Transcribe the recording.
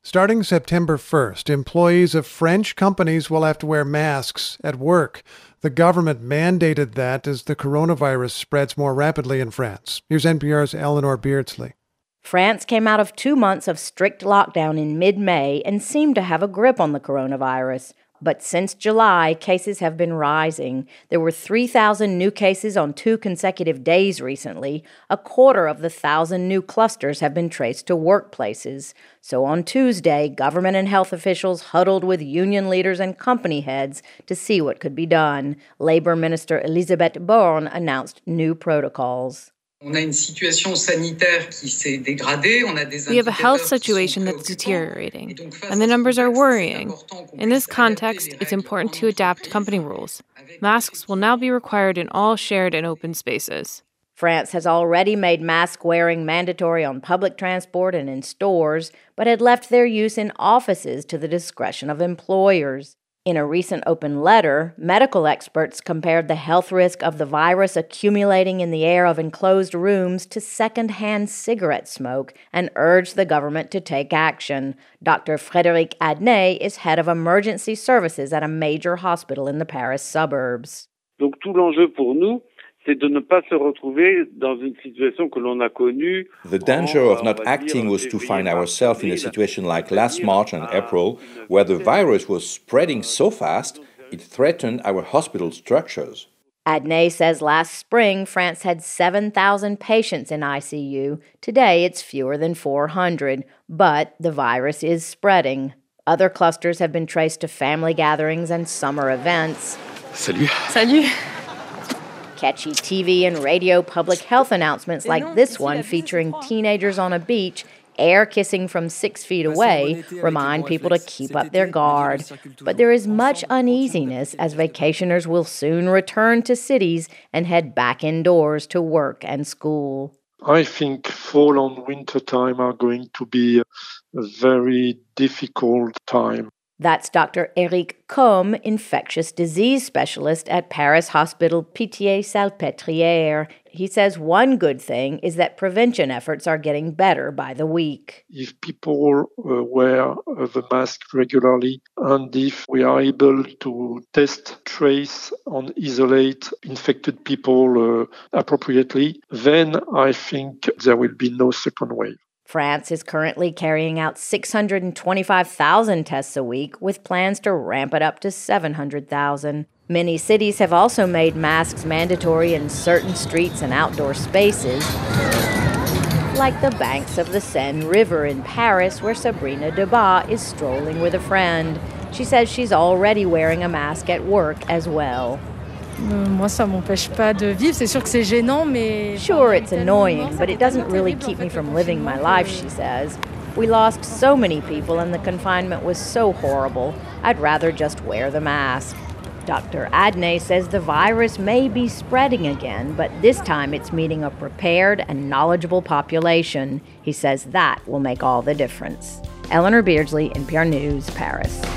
Starting September 1st, employees of French companies will have to wear masks at work. The government mandated that as the coronavirus spreads more rapidly in France. Here's NPR's Eleanor Beardsley. France came out of 2 months of strict lockdown in mid-May and seemed to have a grip on the coronavirus. But since July, cases have been rising. There were 3,000 new cases on 2 consecutive days recently. 250,000 new clusters have been traced to workplaces. So on Tuesday, government and health officials huddled with union leaders and company heads to see what could be done. Labor Minister Elisabeth Borne announced new protocols. We have a health situation that's deteriorating, and the numbers are worrying. In this context, it's important to adapt company rules. Masks will now be required in all shared and open spaces. France has already made mask wearing mandatory on public transport and in stores, but had left their use in offices to the discretion of employers. In a recent open letter, medical experts compared the health risk of the virus accumulating in the air of enclosed rooms to secondhand cigarette smoke and urged the government to take action. Dr. Frédéric Adnet is head of emergency services at a major hospital in the Paris suburbs. Donc tout l'enjeu pour nous, c'est de ne pas se retrouver dans une situation que l'on a connue. The danger of not acting was to find ourselves in a situation like last March and April, where the virus was spreading so fast, it threatened our hospital structures. Adnet says last spring, France had 7,000 patients in ICU. Today, it's fewer than 400, but the virus is spreading. Other clusters have been traced to family gatherings and summer events. Salut. Salut. Catchy TV and radio public health announcements like this one featuring teenagers on a beach, air kissing from 6 feet away, remind people to keep up their guard. But there is much uneasiness as vacationers will soon return to cities and head back indoors to work and school. I think fall and winter time are going to be a very difficult time. That's Dr. Éric Combe, infectious disease specialist at Paris Hospital Pitié-Salpêtrière. He says one good thing is that prevention efforts are getting better by the week. If people wear the mask regularly and if we are able to test, trace, and isolate infected people appropriately, then I think there will be no second wave. France is currently carrying out 625,000 tests a week, with plans to ramp it up to 700,000. Many cities have also made masks mandatory in certain streets and outdoor spaces, like the banks of the Seine River in Paris, where Sabrina Debat is strolling with a friend. She says she's already wearing a mask at work as well. Moi, ça m'empêche pas de vivre. C'est sûr que c'est gênant, mais... Sure, it's annoying, but it doesn't really keep me from living my life, she says. We lost so many people and the confinement was so horrible. I'd rather just wear the mask. Dr. Adnet says the virus may be spreading again, but this time it's meeting a prepared and knowledgeable population. He says that will make all the difference. Eleanor Beardsley, NPR News, Paris.